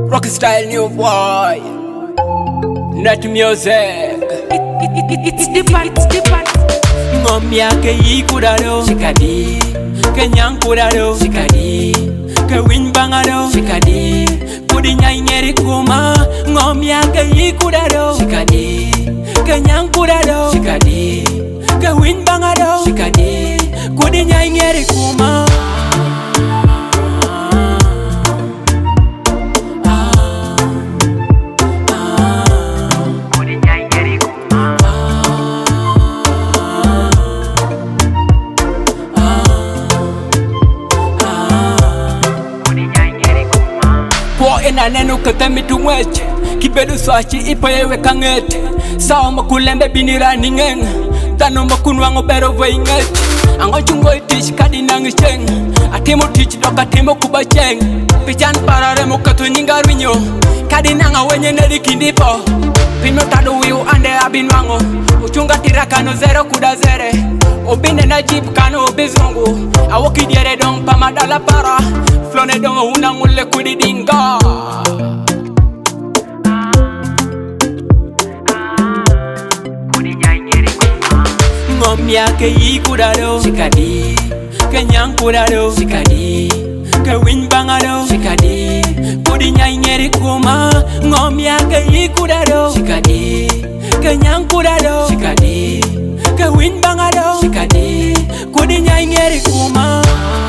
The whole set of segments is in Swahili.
Rock style new boy. Net music. It's different. Ngomia ke ikudado Shikadi Ke nyankudado Shikadi Ke winbangado Shikadi Kudi nyangeri kuma Ngomia ke ikudado Shikadi Ke nyankudado Shikadi Ke winbangado Shikadi Kudi nyangeri kuma Ena nenu katemi tungweche Kibedu swachi ipayewe kangete Sao makulembe binira ningeng Tano makunwango bero vwengete Ango chungo itish kadi nangisheng Atimo tich doka timo kubacheng Pichan parare mukatu nyingarwinyo Kadi nanga wenye neri kindipo Pino tadu wiu ande abinwango Uchunga tirakano zero kuda zere Obine na jeep kano obizungu Awoki diere dong pamadala para Flone dongo unangule kudidinga Ngomia ke ikudado Shikadi Ke nyankudado Shikadi Ke winbangado Shikadi Kudi nyangeri kuma Ngomia ke ikudado Shikadi Ke nyankudado Shikadi Ke winbangado Shikadi Kudi nyangeri kuma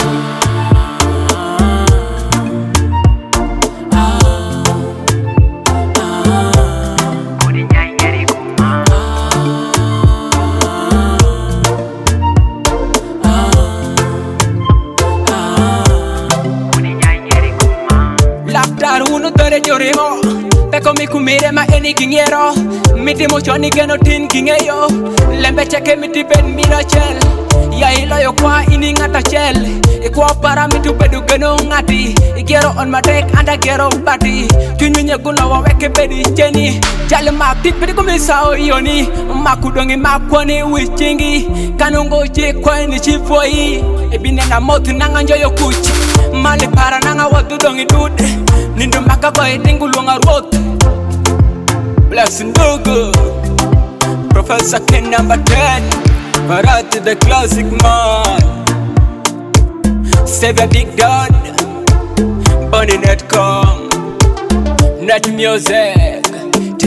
Uno tore jorimo Peko mi kumire ma eni kingero Miti mochoni geno tin kingeyo Lembe cheke miti ben mira chel Ya ilo yo kwa ini ngata chel Ikwa para mitu bedu geno ngati Igero on matek anda gero bati Tunyunye guna waweke bedi cheni Jale maktik pedi kumisao yoni Makudongi makwani wichingi Kanungo chikwa ni chifoi Ebine na motu nanga yo kuchi Mali para nanga watu dongi dude Nindu makaboy tingu luanga road Blessing Dogo Professor Ken number 10 Parati the classic man Save a big dad Bunny.com Net music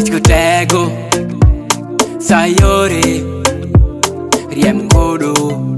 Tichkotego Sayori Riem Kodo